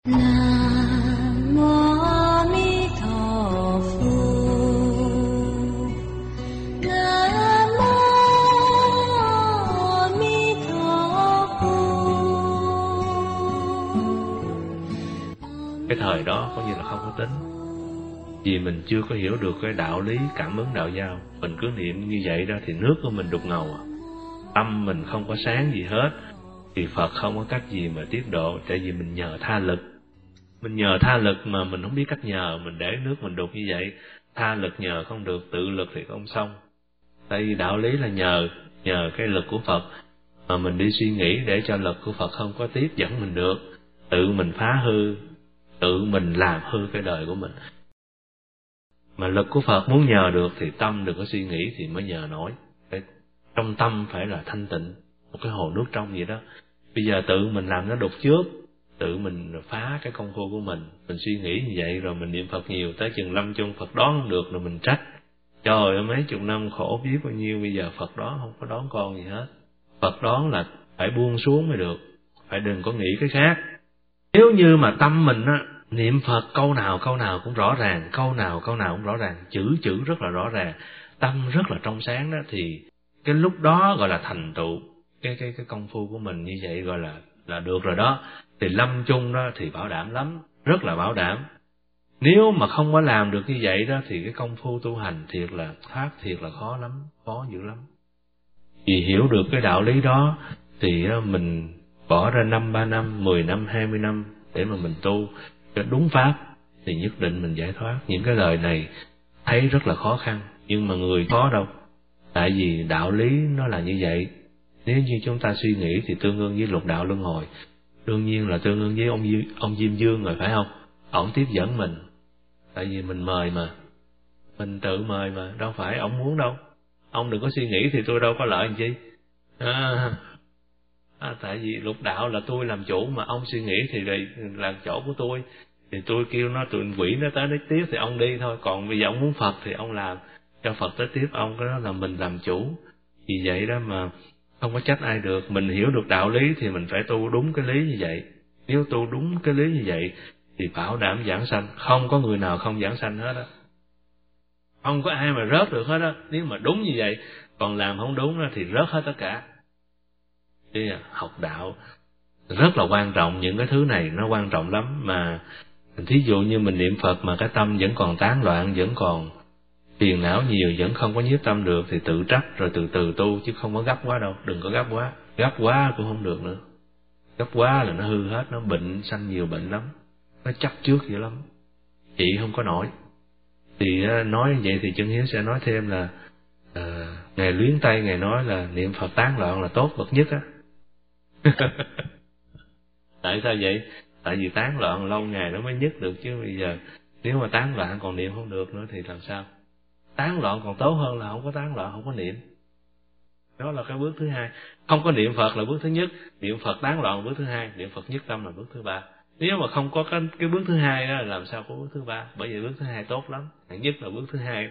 Nam mô A Di Đà Phật. Nam mô A Di Đà Phật. Cái thời đó coi như là không có tính, vì mình chưa có hiểu được cái đạo lý cảm ứng đạo giao. Mình cứ niệm như vậy đó thì nước của mình đục ngầu à. Tâm mình không có sáng gì hết, thì Phật không có cách gì mà tiếp độ. Tại vì mình nhờ tha lực, mình nhờ tha lực mà mình không biết cách nhờ, mình để nước mình đục như vậy. Tha lực nhờ không được, tự lực thì không xong. Tại vì đạo lý là nhờ cái lực của Phật, mà mình đi suy nghĩ để cho lực của Phật không có tiếp dẫn mình được. Tự mình phá hư, tự mình làm hư cái đời của mình. Mà lực của Phật muốn nhờ được thì tâm đừng có suy nghĩ thì mới nhờ nổi. Trong tâm phải là thanh tịnh, một cái hồ nước trong vậy đó. Bây giờ tự mình làm nó đục trước, tự mình phá cái công phu của mình suy nghĩ như vậy rồi mình niệm Phật nhiều, tới chừng lâm chung Phật đón không được rồi mình trách. Trời ơi, mấy chục năm khổ biết bao nhiêu, bây giờ Phật đón không có đón con gì hết. Phật đón là phải buông xuống mới được, phải đừng có nghĩ cái khác. Nếu như mà tâm mình á, niệm Phật câu nào cũng rõ ràng, câu nào cũng rõ ràng, chữ rất là rõ ràng, tâm rất là trong sáng đó, thì cái lúc đó gọi là thành tựu cái công phu của mình như vậy, gọi là được rồi đó. Thì lâm chung đó thì bảo đảm lắm, rất là bảo đảm. Nếu mà không có làm được như vậy đó thì cái công phu tu hành thiệt là thoát, thiệt là khó lắm, khó dữ lắm. Vì hiểu được cái đạo lý đó thì mình bỏ ra 5, 3 năm, 10 năm, 20 năm để mà mình tu cho đúng pháp thì nhất định mình giải thoát. Những cái lời này thấy rất là khó khăn, nhưng mà người khó đâu. Tại vì đạo lý nó là như vậy. Nếu như chúng ta suy nghĩ thì tương ương với lục đạo luân hồi, đương nhiên là tương ương với ông Diêm Dương rồi, phải không? Ổng tiếp dẫn mình, tại vì mình mời mà, mình tự mời mà, đâu phải ổng muốn đâu. Ông đừng có suy nghĩ thì tôi đâu có lợi làm chi. Tại vì lục đạo là tôi làm chủ, mà ông suy nghĩ thì là chỗ của tôi, thì tôi kêu nó, tụi quỷ nó tới đấy tiếp thì ông đi thôi. Còn bây giờ ông muốn Phật thì ông làm cho Phật tới tiếp ông, cái đó là mình làm chủ. Vì vậy đó mà không có trách ai được. Mình hiểu được đạo lý thì mình phải tu đúng cái lý như vậy. Nếu tu đúng cái lý như vậy thì bảo đảm giảng sanh, không có người nào không giảng sanh hết á, không có ai mà rớt được hết á, nếu mà đúng như vậy. Còn làm không đúng đó thì rớt hết tất cả. Thì học đạo rất là quan trọng, những cái thứ này nó quan trọng lắm. Mà thí dụ như mình niệm Phật mà cái tâm vẫn còn tán loạn, vẫn còn phiền não nhiều, vẫn không có nhiếp tâm được thì tự trách rồi từ từ tu, chứ không có gấp quá đâu. Đừng có gấp quá, gấp quá cũng không được nữa. Gấp quá là nó hư hết, nó bệnh, sanh nhiều bệnh lắm, nó chấp trước dữ lắm, chị không có nổi. Thì nói như vậy thì Chân Hiếu sẽ nói thêm là Ngài Luyến Tây, Ngài nói là niệm Phật tán loạn là tốt bậc nhất á. Tại sao vậy? Tại vì tán loạn lâu ngày nó mới nhất được, chứ bây giờ nếu mà tán loạn còn niệm không được nữa thì làm sao? Tán loạn còn tốt hơn là không có tán loạn, không có niệm. Đó là cái bước thứ hai. Không có niệm Phật là bước thứ nhất, niệm Phật tán loạn là bước thứ hai, niệm Phật nhất tâm là bước thứ ba. Nếu mà không có cái bước thứ hai đó, làm sao có bước thứ ba? Bởi vì bước thứ hai tốt lắm, hạng nhất là bước thứ hai.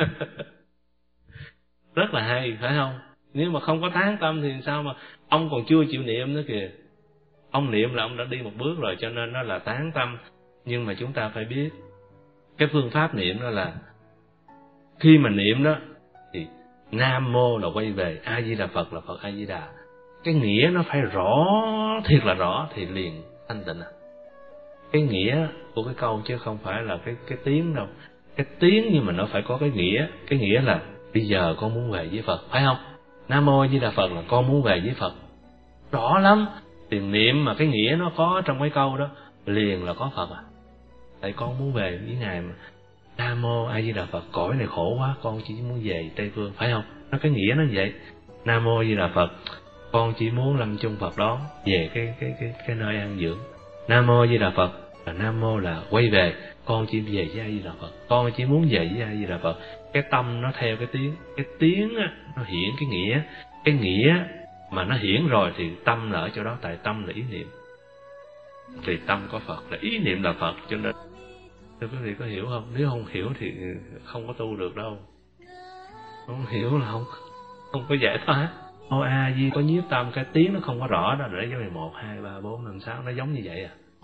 Rất là hay, phải không? Nếu mà không có tán tâm thì sao mà ông còn chưa chịu niệm nữa kìa. Ông niệm là ông đã đi một bước rồi, cho nên nó là tán tâm. Nhưng mà chúng ta phải biết cái phương pháp niệm đó là khi mà niệm đó thì Nam Mô là quay về, A Di Đà Phật là Phật A Di Đà. Cái nghĩa nó phải rõ, thiệt là rõ thì liền thanh tịnh. Cái nghĩa của cái câu chứ không phải là cái tiếng đâu. Cái tiếng nhưng mà nó phải có cái nghĩa. Cái nghĩa là bây giờ con muốn về với Phật, phải không? Nam Mô A Di Đà Phật là con muốn về với Phật. Rõ lắm. Tiền niệm mà cái nghĩa nó có trong cái câu đó liền là có Phật à. Tại con muốn về với Ngài mà. Nam Mô A Di Đà Phật, cõi này khổ quá, con chỉ muốn về Tây Phương, phải không? Nó cái nghĩa nó như vậy. Nam Mô A Di Đà Phật, con chỉ muốn lâm chung Phật đón về cái nơi an dưỡng. Nam Mô A Di Đà Phật là Nam Mô là quay về, con chỉ về với A Di Đà Phật, con chỉ muốn về với A Di Đà Phật. Cái tâm nó theo cái tiếng á, nó hiển cái nghĩa mà nó hiển rồi thì tâm là ở chỗ đó, tại tâm là ý niệm. Thì tâm có Phật, là ý niệm là Phật, cho nên thưa quý vị có hiểu không? Nếu không hiểu thì không có tu được đâu. Không hiểu là không có giải thoát. Ô A Di có nhiếp tâm, cái tiếng nó không có rõ đó, để cho 1, 2, 3, 4, 5, 6 nó giống như vậy à.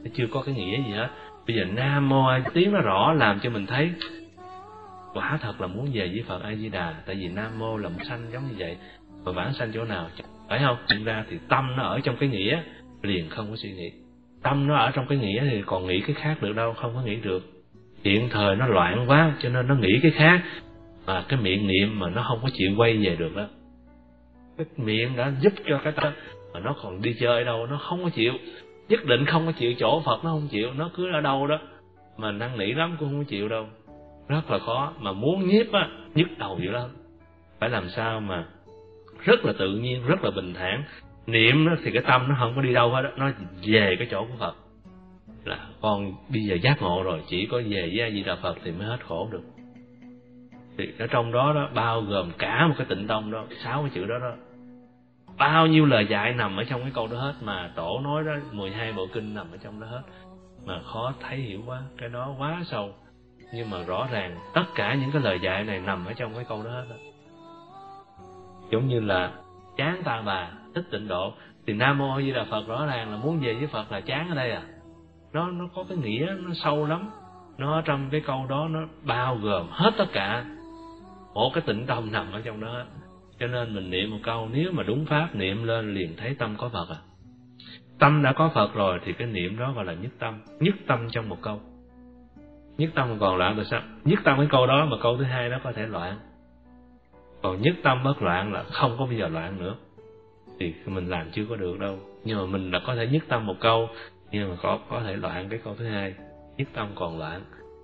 nó chưa có cái nghĩa gì hết. Bây giờ Nam Mô A tiếng nó rõ làm cho mình thấy quả thật là muốn về với Phật A Di Đà. Tại vì Nam Mô là một sanh giống như vậy, và vãng sanh chỗ nào, phải không? Thực ra thì tâm nó ở trong cái nghĩa liền không có suy nghĩ. Tâm nó ở trong cái nghĩa thì còn nghĩ cái khác được đâu, không có nghĩ được. Hiện thời nó loạn quá cho nên nó nghĩ cái khác, mà cái miệng niệm mà nó không có chịu quay về được đó. Cái miệng đã giúp cho cái tâm, mà nó còn đi chơi đâu, nó không có chịu, nhất định không có chịu chỗ Phật, nó không chịu, nó cứ ở đâu đó mà năn nỉ lắm cũng không có chịu đâu. Rất là khó, mà muốn nhiếp á, nhức đầu dữ lắm. Phải làm sao mà rất là tự nhiên, rất là bình thản. Niệm đó thì cái tâm nó không có đi đâu hết đó, nó về cái chỗ của Phật. Là con bây giờ giác ngộ rồi, chỉ có về với A Di Đà Phật thì mới hết khổ được. Thì ở trong đó đó bao gồm cả một cái tịnh tông đó, 6 cái chữ đó đó, bao nhiêu lời dạy nằm ở trong cái câu đó hết, mà Tổ nói đó 12 bộ kinh nằm ở trong đó hết, mà khó thấy hiểu quá, cái đó quá sâu. Nhưng mà rõ ràng tất cả những cái lời dạy này nằm ở trong cái câu đó hết đó. Giống như là chán ta bà, thích tịnh độ, thì Nam Mô A Di Đà Phật rõ ràng là muốn về với Phật là chán ở đây à. Nó có cái nghĩa nó sâu lắm. Nó ở trong cái câu đó nó bao gồm hết tất cả, một cái tịnh tâm nằm ở trong đó hết. Cho nên mình niệm một câu, nếu mà đúng pháp niệm lên liền thấy tâm có Phật à. Tâm đã có Phật rồi thì cái niệm đó gọi là nhất tâm. Nhất tâm trong một câu. Nhất tâm còn loạn là sao? Nhất tâm cái câu đó mà câu thứ hai đó có thể loạn. Còn nhất tâm bất loạn là không có bây giờ loạn nữa. Thì mình làm chưa có được đâu. Nhưng mà mình đã có thể nhất tâm một câu, nhưng mà có thể loạn cái câu thứ hai. Nhất tâm còn loạn.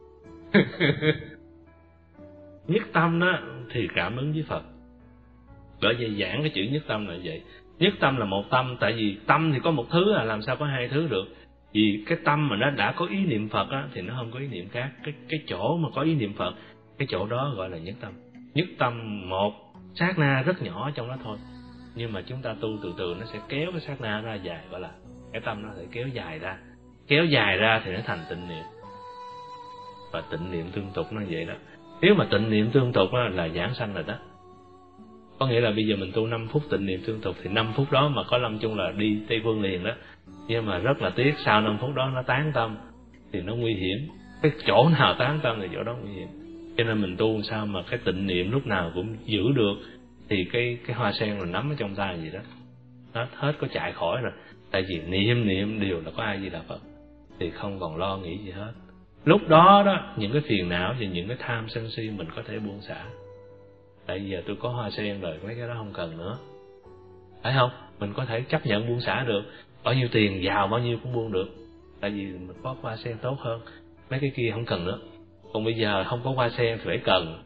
Nhất tâm đó thì cảm ứng với Phật. Bởi vậy giảng cái chữ nhất tâm là vậy. Nhất tâm là một tâm, tại vì tâm thì có một thứ à, làm sao có hai thứ được. Vì cái tâm mà nó đã có ý niệm Phật á, thì nó không có ý niệm khác. Cái chỗ mà có ý niệm Phật, cái chỗ đó gọi là nhất tâm. Nhất tâm một sát na rất nhỏ trong đó thôi, nhưng mà chúng ta tu từ từ nó sẽ kéo cái sát na ra dài, gọi là cái tâm nó sẽ kéo dài ra. Kéo dài ra thì nó thành tịnh niệm. Và tịnh niệm tương tục nó vậy đó. Nếu mà tịnh niệm tương tục đó là giảng sanh rồi đó. Có nghĩa là bây giờ mình tu 5 phút tịnh niệm tương tục thì 5 phút đó mà có lâm chung là đi Tây Phương liền đó. Nhưng mà rất là tiếc, sau 5 phút đó nó tán tâm thì nó nguy hiểm. Cái chỗ nào tán tâm thì chỗ đó nguy hiểm. Cho nên mình tu sao mà cái tịnh niệm lúc nào cũng giữ được, thì cái hoa sen là nắm ở trong tay gì đó, hết có chạy khỏi rồi. Tại vì niệm đều là có A Di Đà Phật, thì không còn lo nghĩ gì hết. Lúc đó đó, những cái phiền não và những cái tham sân si mình có thể buông xả. Tại vì giờ tôi có hoa sen rồi, mấy cái đó không cần nữa, phải không? Mình có thể chấp nhận buông xả được. Bao nhiêu tiền giàu bao nhiêu cũng buông được, tại vì mình có hoa sen tốt hơn. Mấy cái kia không cần nữa. Còn bây giờ không có hoa sen thì phải cần,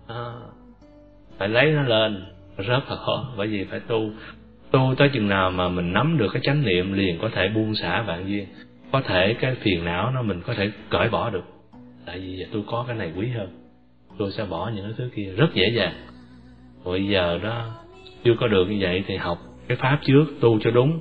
phải lấy nó lên, rất là khó. Bởi vì phải tu tới chừng nào mà mình nắm được cái chánh niệm liền có thể buông xả vạn duyên. Có thể cái phiền não nó mình có thể cởi bỏ được. Tại vì giờ tôi có cái này quý hơn, tôi sẽ bỏ những cái thứ kia rất dễ dàng. Bây giờ đó chưa có được như vậy thì học cái pháp trước, tu cho đúng.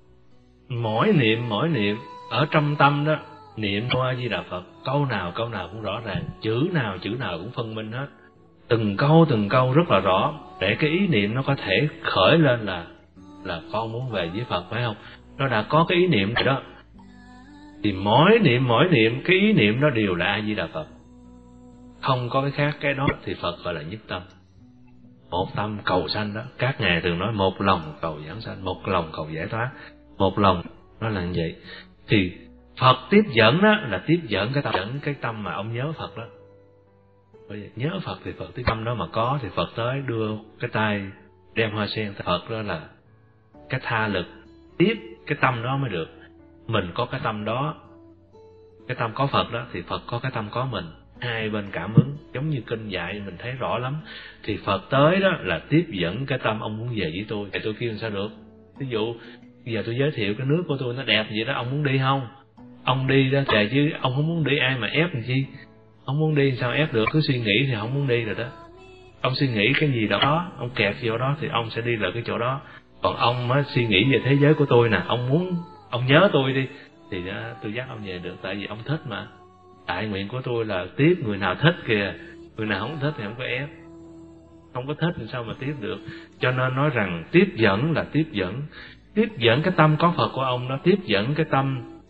Mỗi niệm ở trong tâm đó, niệm A Di Đà Phật, câu nào cũng rõ ràng, chữ nào cũng phân minh hết. Từng câu rất là rõ, để cái ý niệm nó có thể khởi lên là con muốn về với Phật, phải không? Nó đã có cái ý niệm rồi đó, thì mỗi niệm cái ý niệm đó đều là A Di Đà Phật, không có cái khác. Cái đó thì Phật gọi là nhất tâm. Một tâm cầu sanh đó, các ngài thường nói một lòng cầu giảng sanh, một lòng cầu giải thoát, một lòng nó là như vậy. Thì Phật tiếp dẫn đó là tiếp dẫn cái tâm mà ông nhớ Phật đó. Bởi vì nhớ Phật thì Phật tiếp tâm đó mà có, thì Phật tới đưa cái tay đem hoa sen. Phật đó là cái tha lực tiếp cái tâm đó mới được. Mình có cái tâm đó, cái tâm có Phật đó, thì Phật có cái tâm có mình. Hai bên cảm ứng, giống như kinh dạy mình thấy rõ lắm. Thì Phật tới đó là tiếp dẫn cái tâm ông muốn về với tôi. Thì tôi kêu làm sao được? Ví dụ bây giờ tôi giới thiệu cái nước của tôi nó đẹp vậy đó, ông muốn đi không? Ông đi ra trời, chứ ông không muốn đi ai mà ép làm chi? Ông muốn đi sao ép được? Cứ suy nghĩ thì không muốn đi rồi đó. Ông suy nghĩ cái gì đó, ông kẹt vô đó thì ông sẽ đi lại cái chỗ đó. Còn ông mới suy nghĩ về thế giới của tôi nè, ông nhớ tôi đi, thì tôi dắt ông về được. Tại vì ông thích mà. Đại nguyện của tôi là tiếp người nào thích kìa, người nào không thích thì không có ép. Không có thích thì sao mà tiếp được? Cho nên nói rằng tiếp dẫn là tiếp dẫn cái tâm có Phật của ông đó, tiếp dẫn cái tâm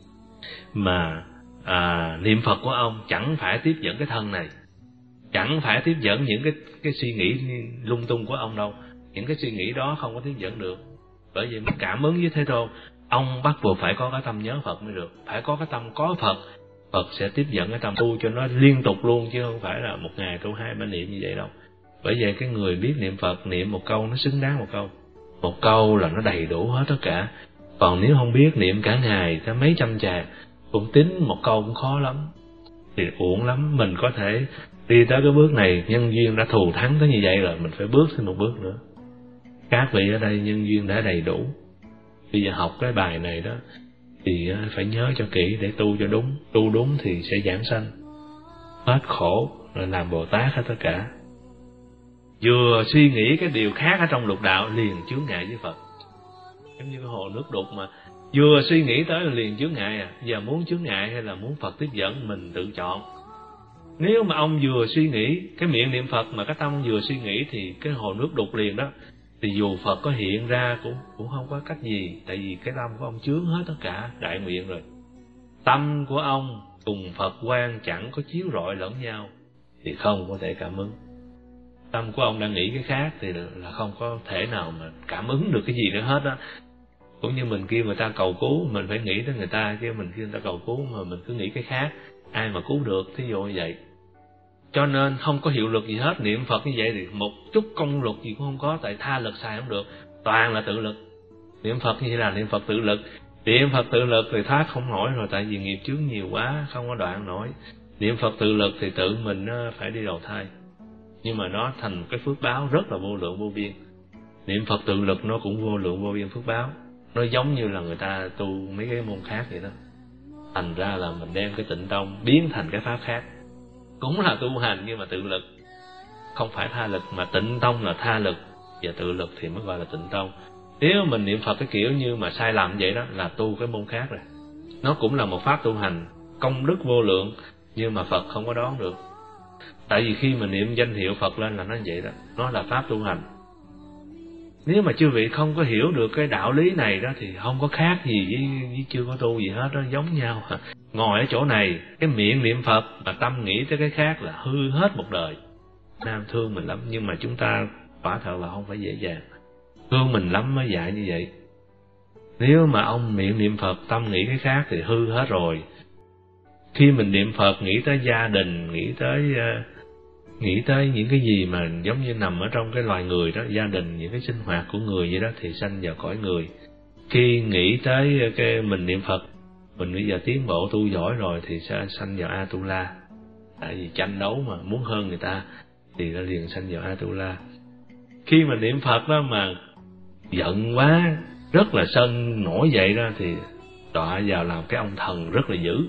mà niệm Phật của ông chẳng phải tiếp dẫn cái thân này, chẳng phải tiếp dẫn những cái suy nghĩ lung tung của ông đâu. Những cái suy nghĩ đó không có tiếp dẫn được. Bởi vậy mới cảm ứng với Thế Tôn, ông bắt buộc phải có cái tâm nhớ Phật mới được, phải có cái tâm có Phật. Phật sẽ tiếp dẫn cái tâm tu cho nó liên tục luôn, chứ không phải là một ngày tu 2-3 niệm như vậy đâu. Bởi vậy cái người biết niệm Phật, niệm một câu nó xứng đáng một câu. Một câu là nó đầy đủ hết tất cả. Còn nếu không biết, niệm cả ngày tới mấy trăm tràng, cũng tính một câu cũng khó lắm, thì uổng lắm. Mình có thể đi tới cái bước này, nhân duyên đã thù thắng tới như vậy rồi, mình phải bước thêm một bước nữa. Các vị ở đây nhân duyên đã đầy đủ. Bây giờ học cái bài này đó thì phải nhớ cho kỹ để tu cho đúng. Tu đúng thì sẽ giảng sanh, hết khổ, rồi làm Bồ Tát hết tất cả. Vừa suy nghĩ cái điều khác ở trong lục đạo liền chướng ngại với Phật. Giống như cái hồ nước đục mà vừa suy nghĩ tới là liền chướng ngại à. Giờ muốn chướng ngại hay là muốn Phật tiếp dẫn mình tự chọn. Nếu mà ông vừa suy nghĩ, cái miệng niệm Phật mà cái tâm vừa suy nghĩ thì cái hồ nước đục liền đó. Thì dù Phật có hiện ra cũng không có cách gì. Tại vì cái tâm của ông chướng hết tất cả, đại nguyện rồi. Tâm của ông cùng Phật quan chẳng có chiếu rọi lẫn nhau thì không có thể cảm ứng. Tâm của ông đang nghĩ cái khác thì là không có thể nào mà cảm ứng được cái gì nữa hết á. Cũng như mình kêu người ta cầu cứu, mình phải nghĩ tới người ta, chứ mình kêu người ta cầu cứu mà mình cứ nghĩ cái khác, ai mà cứu được, thí dụ như vậy. Cho nên không có hiệu lực gì hết. Niệm Phật như vậy thì một chút công luật gì cũng không có, tại tha lực xài không được, toàn là tự lực. Niệm Phật như vậy là niệm Phật tự lực. Niệm Phật tự lực thì thoát không nổi rồi, tại vì nghiệp chướng nhiều quá, không có đoạn nổi. Niệm Phật tự lực thì tự mình phải đi đầu thai. Nhưng mà nó thành một cái phước báo rất là vô lượng vô biên. Niệm Phật tự lực nó cũng vô lượng vô biên phước báo. Nó giống như là người ta tu mấy cái môn khác vậy đó. Thành ra là mình đem cái tịnh tông biến thành cái pháp khác, cũng là tu hành nhưng mà tự lực, không phải tha lực. Mà tịnh tông là tha lực, và tự lực thì mới gọi là tịnh tông. Nếu mình niệm Phật cái kiểu như mà sai lầm vậy đó là tu cái môn khác rồi. Nó cũng là một pháp tu hành, công đức vô lượng, nhưng mà Phật không có đón được. Tại vì khi mà niệm danh hiệu Phật lên là nó vậy đó, nó là pháp tu hành. Nếu mà chư vị không có hiểu được cái đạo lý này đó thì không có khác gì với chưa có tu gì hết đó, giống nhau. Ngồi ở chỗ này, cái miệng niệm Phật mà tâm nghĩ tới cái khác là hư hết một đời. Nam thương mình lắm, nhưng mà chúng ta quả thật là không phải dễ dàng. Thương mình lắm mới dạy như vậy. Nếu mà ông miệng niệm Phật, tâm nghĩ cái khác thì hư hết rồi. Khi mình niệm Phật nghĩ tới gia đình, nghĩ tới những cái gì mà giống như nằm ở trong cái loài người đó, gia đình, những cái sinh hoạt của người vậy đó, thì sanh vào cõi người. Khi nghĩ tới cái mình niệm Phật, mình bây giờ tiến bộ tu giỏi rồi thì sẽ sanh vào Atula. Tại vì tranh đấu mà muốn hơn người ta thì nó liền sanh vào Atula. Khi mà niệm Phật đó mà giận quá, rất là sân nổi dậy đó thì đọa vào làm cái ông thần rất là dữ.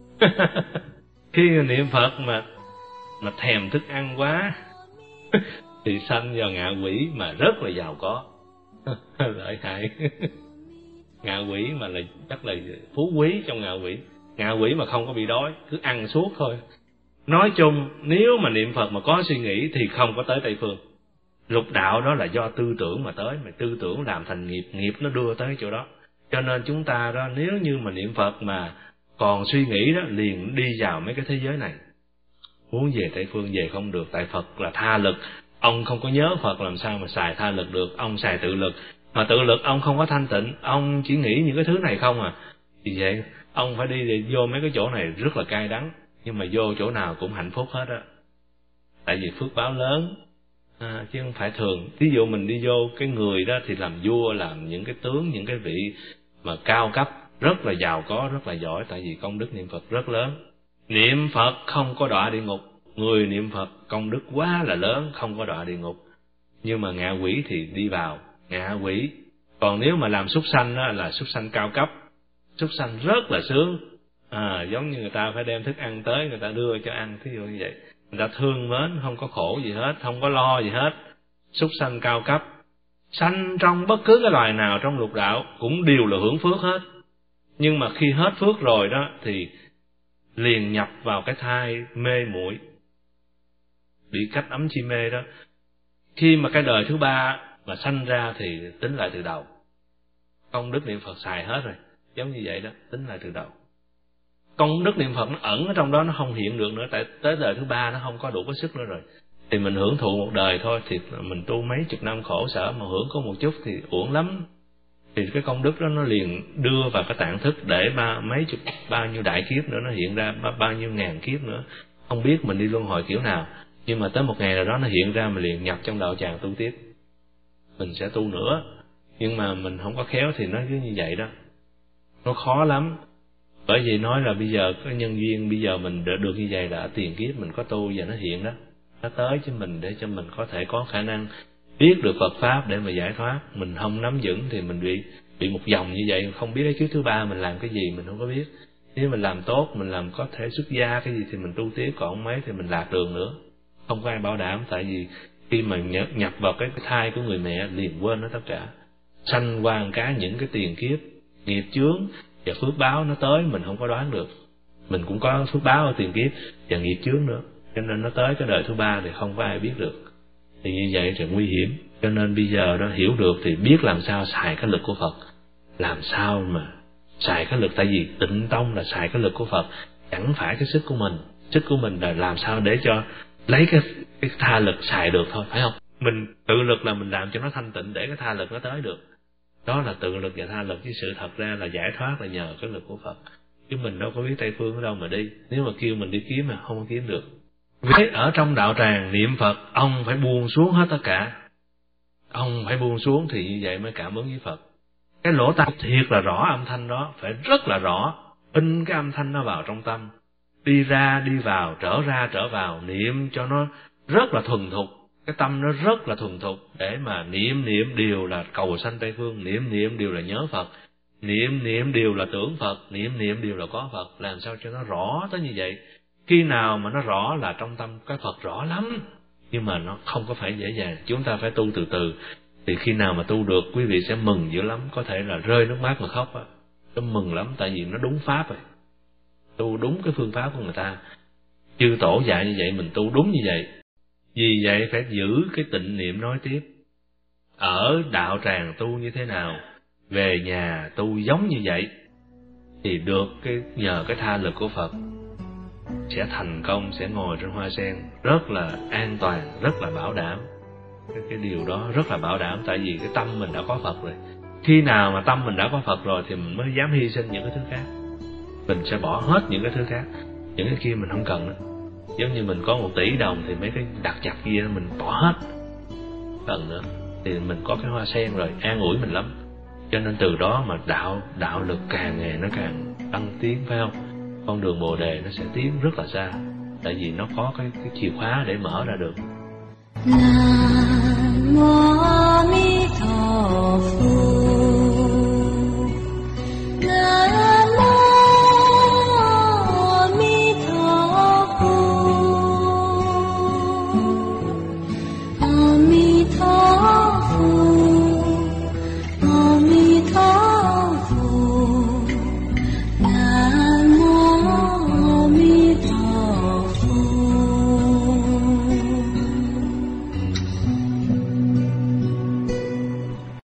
Khi niệm Phật mà thèm thức ăn quá thì sanh vào ngạ quỷ mà rất là giàu có. Lợi hại. Ngạ quỷ mà là chắc là phú quý trong ngạ quỷ. Ngạ quỷ mà không có bị đói, cứ ăn suốt thôi. Nói chung nếu mà niệm Phật mà có suy nghĩ thì không có tới Tây Phương. Lục đạo đó là do tư tưởng mà tới, mà tư tưởng làm thành nghiệp, nghiệp nó đưa tới chỗ đó. Cho nên chúng ta đó, nếu như mà niệm Phật mà còn suy nghĩ đó, liền đi vào mấy cái thế giới này. Muốn về Tây Phương về không được, tại Phật là tha lực. Ông không có nhớ Phật làm sao mà xài tha lực được, ông xài tự lực. Mà tự lực ông không có thanh tịnh, ông chỉ nghĩ những cái thứ này không à. Vì vậy ông phải đi để vô mấy cái chỗ này rất là cay đắng, nhưng mà vô chỗ nào cũng hạnh phúc hết á. Tại vì phước báo lớn, chứ không phải thường. Ví dụ mình đi vô cái người đó thì làm vua, làm những cái tướng, những cái vị mà cao cấp, rất là giàu có, rất là giỏi, tại vì công đức niệm Phật rất lớn. Niệm Phật không có đọa địa ngục, người niệm Phật công đức quá là lớn, không có đọa địa ngục. Nhưng mà ngạ quỷ thì đi vào ngạ quỷ. Còn nếu mà làm súc sanh đó là súc sanh cao cấp, súc sanh rất là sướng. Giống như người ta phải đem thức ăn tới, người ta đưa cho ăn, thí dụ như vậy. Người ta thương mến, không có khổ gì hết, không có lo gì hết. Súc sanh cao cấp, sanh trong bất cứ cái loài nào trong lục đạo cũng đều là hưởng phước hết. Nhưng mà khi hết phước rồi đó thì liền nhập vào cái thai mê muội, bị cách ấm chi mê đó. Khi mà cái đời thứ ba mà sanh ra thì tính lại từ đầu. Công đức niệm Phật xài hết rồi, giống như vậy đó, tính lại từ đầu. công đức niệm Phật nó ẩn ở trong đó, nó không hiện được nữa, tại tới đời thứ ba nó không có đủ cái sức nữa rồi. Thì mình hưởng thụ một đời thôi, thì mình tu mấy chục năm khổ sở mà hưởng có một chút thì uổng lắm. Thì cái công đức đó nó liền đưa vào cái tạng thức để bao nhiêu đại kiếp nữa nó hiện ra, bao nhiêu ngàn kiếp nữa, không biết mình đi luân hồi kiểu nào. Nhưng mà tới một ngày nào đó nó hiện ra, mình liền nhập trong đạo tràng tu tiếp. Mình sẽ tu nữa, nhưng mà mình không có khéo thì nó cứ như vậy đó, nó khó lắm. Bởi vì nói là bây giờ có nhân duyên, bây giờ mình được như vậy là ở tiền kiếp mình có tu, giờ nó hiện đó, nó tới cho mình để cho mình có thể có khả năng biết được Phật Pháp để mà giải thoát. Mình không nắm vững thì mình bị một vòng như vậy, không biết cái kiếp thứ ba mình làm cái gì mình không có biết. Nếu mình làm tốt, mình làm có thể xuất gia cái gì thì mình tu tiếp, còn không mấy thì mình lạc đường nữa. Không có ai bảo đảm, tại vì khi mà nhập vào cái thai của người mẹ liền quên nó tất cả. Sanh qua một cái những cái tiền kiếp, nghiệp chướng và phước báo nó tới mình không có đoán được. Mình cũng có phước báo ở tiền kiếp và nghiệp chướng nữa, cho nên nó tới cái đời thứ ba thì không có ai biết được. Thì như vậy thì nguy hiểm. Cho nên bây giờ đó hiểu được thì biết làm sao xài cái lực của Phật, làm sao mà xài cái lực. Tại vì Tịnh Tông là xài cái lực của Phật, chẳng phải cái sức của mình. Sức của mình là làm sao để cho lấy cái tha lực xài được thôi, phải không? Mình tự lực là mình làm cho nó thanh tịnh để cái tha lực nó tới được. Đó là tự lực và tha lực, chứ sự thật ra là giải thoát là nhờ cái lực của Phật. Chứ mình đâu có biết Tây Phương ở đâu mà đi. Nếu mà kêu mình đi kiếm mà không có kiếm được. Vì ở trong đạo tràng niệm Phật, ông phải buông xuống hết tất cả. Ông phải buông xuống thì như vậy mới cảm ứng với Phật. Cái lỗ tai thiệt là rõ âm thanh đó, phải rất là rõ. In cái âm thanh nó vào trong tâm. Đi ra, đi vào, trở ra, trở vào, niệm cho nó rất là thuần thục. Cái tâm nó rất là thuần thục để mà niệm đều là cầu sanh Tây Phương, niệm đều là nhớ Phật, niệm đều là tưởng Phật, niệm đều là có Phật. Làm sao cho nó rõ tới như vậy? Khi nào mà nó rõ là trong tâm cái Phật rõ lắm, nhưng mà nó không có phải dễ dàng. Chúng ta phải tu từ từ. Thì khi nào mà tu được, quý vị sẽ mừng dữ lắm, có thể là rơi nước mắt mà khóc á. Nó mừng lắm, tại vì nó đúng pháp rồi, tu đúng cái phương pháp của người ta. Chư tổ dạy như vậy, mình tu đúng như vậy. Vì vậy phải giữ cái tịnh niệm nói tiếp. Ở đạo tràng tu như thế nào, về nhà tu giống như vậy, thì được nhờ cái tha lực của Phật sẽ thành công, sẽ ngồi trên hoa sen rất là an toàn, rất là bảo đảm. Cái điều đó rất là bảo đảm, tại vì cái tâm mình đã có Phật rồi. Khi nào mà tâm mình đã có Phật rồi thì mình mới dám hy sinh những cái thứ khác. Mình sẽ bỏ hết những cái thứ khác, những cái kia mình không cần nữa. Giống như mình có 1 tỷ đồng thì mấy cái đặt chặt kia mình bỏ hết, cần nữa. Thì mình có cái hoa sen rồi, an ủi mình lắm. Cho nên từ đó mà đạo lực càng ngày nó càng tăng tiến, phải không? Con đường Bồ Đề nó sẽ tiến rất là xa, tại vì nó có cái chìa khóa để mở ra được. Nam Mô A Di Đà Phật. Nam Mô A Di Đà Phật.